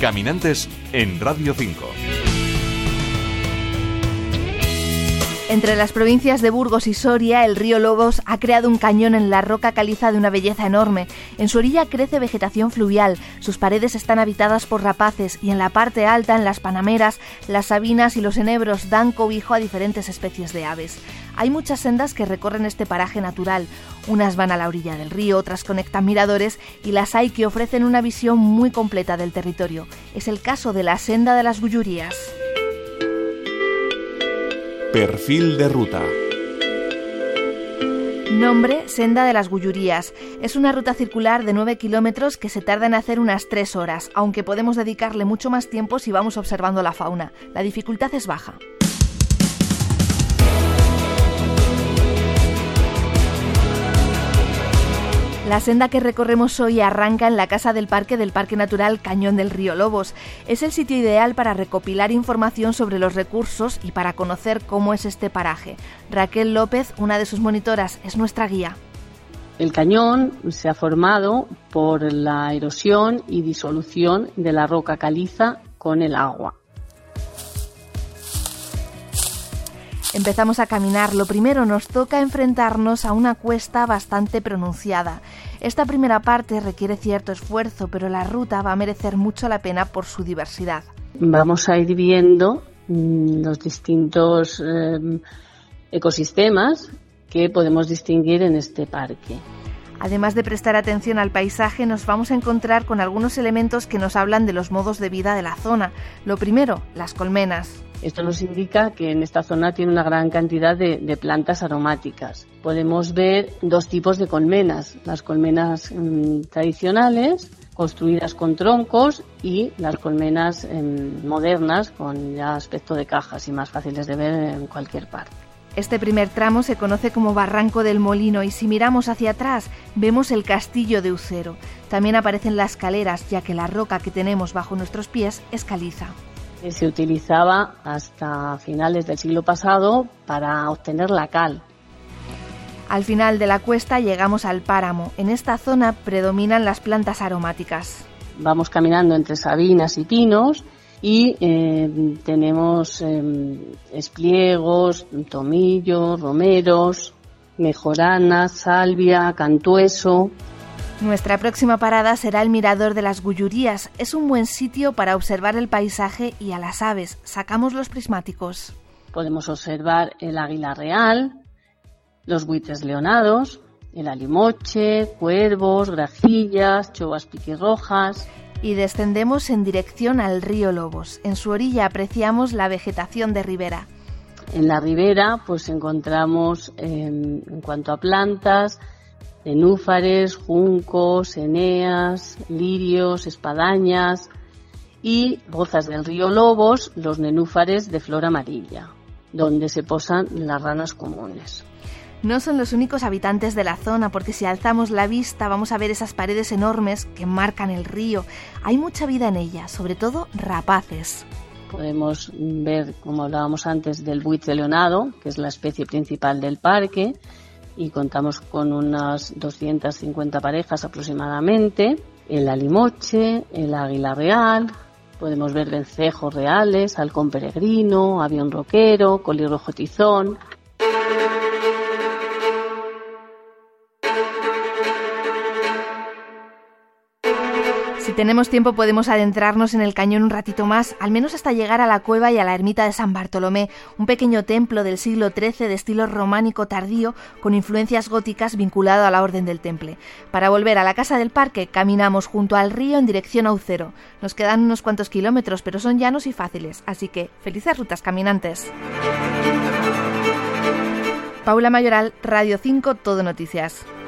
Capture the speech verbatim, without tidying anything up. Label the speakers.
Speaker 1: Caminantes en Radio cinco.
Speaker 2: Entre las provincias de Burgos y Soria, el río Lobos ha creado un cañón en la roca caliza de una belleza enorme. En su orilla crece vegetación fluvial, sus paredes están habitadas por rapaces y en la parte alta, en las panameras, las sabinas y los enebros dan cobijo a diferentes especies de aves. Hay muchas sendas que recorren este paraje natural. Unas van a la orilla del río, otras conectan miradores y las hay que ofrecen una visión muy completa del territorio. Es el caso de la Senda de las Gullurías.
Speaker 1: Perfil de ruta.
Speaker 2: Nombre: Senda de las Gullurías. Es una ruta circular de nueve kilómetros que se tarda en hacer unas tres horas, aunque podemos dedicarle mucho más tiempo si vamos observando la fauna. La dificultad es baja. La senda que recorremos hoy arranca en la casa del parque del Parque Natural Cañón del Río Lobos. Es el sitio ideal para recopilar información sobre los recursos y para conocer cómo es este paraje. Raquel López, una de sus monitoras, es nuestra guía.
Speaker 3: El cañón se ha formado por la erosión y disolución de la roca caliza con el agua.
Speaker 2: Empezamos a caminar. Lo primero nos toca enfrentarnos a una cuesta bastante pronunciada. Esta primera parte requiere cierto esfuerzo, pero la ruta va a merecer mucho la pena por su diversidad.
Speaker 3: Vamos a ir viendo los distintos eh, ecosistemas que podemos distinguir en este parque.
Speaker 2: Además de prestar atención al paisaje, nos vamos a encontrar con algunos elementos que nos hablan de los modos de vida de la zona. Lo primero, las colmenas.
Speaker 3: Esto nos indica que en esta zona tiene una gran cantidad de, de plantas aromáticas. Podemos ver dos tipos de colmenas, las colmenas mmm, tradicionales, construidas con troncos, y las colmenas eh, modernas, con ya aspecto de cajas y más fáciles de ver en cualquier parte.
Speaker 2: Este primer tramo se conoce como Barranco del Molino y si miramos hacia atrás vemos el castillo de Ucero. También aparecen las caleras, ya que la roca que tenemos bajo nuestros pies es caliza.
Speaker 3: Se utilizaba hasta finales del siglo pasado para obtener la cal.
Speaker 2: Al final de la cuesta llegamos al páramo. En esta zona predominan las plantas aromáticas.
Speaker 3: Vamos caminando entre sabinas y pinos y eh, tenemos eh, espliegos, tomillos, romeros, mejorana, salvia, cantueso.
Speaker 2: Nuestra próxima parada será el Mirador de las Gullurías. Es un buen sitio para observar el paisaje y a las aves. Sacamos los prismáticos.
Speaker 3: Podemos observar el águila real, los buitres leonados, el alimoche, cuervos, grajillas, chovas piquirrojas.
Speaker 2: Y descendemos en dirección al río Lobos. En su orilla apreciamos la vegetación de ribera.
Speaker 3: En la ribera pues encontramos eh, en cuanto a plantas, nenúfares, juncos, eneas, lirios, espadañas y bozas del río Lobos, los nenúfares de flor amarilla, donde se posan las ranas comunes.
Speaker 2: No son los únicos habitantes de la zona, porque si alzamos la vista vamos a ver esas paredes enormes que marcan el río. Hay mucha vida en ella, sobre todo rapaces.
Speaker 3: Podemos ver, como hablábamos antes, del buitre leonado, que es la especie principal del parque, y contamos con unas doscientas cincuenta parejas aproximadamente. El alimoche, el águila real, podemos ver vencejos reales, halcón peregrino, avión roquero, colirrojo tizón.
Speaker 2: Si tenemos tiempo podemos adentrarnos en el cañón un ratito más, al menos hasta llegar a la cueva y a la ermita de San Bartolomé, un pequeño templo del siglo trece de estilo románico tardío con influencias góticas vinculado a la Orden del Temple. Para volver a la casa del parque caminamos junto al río en dirección a Ucero. Nos quedan unos cuantos kilómetros, pero son llanos y fáciles, así que felices rutas, caminantes. Paula Mayoral, Radio cinco, Todo Noticias.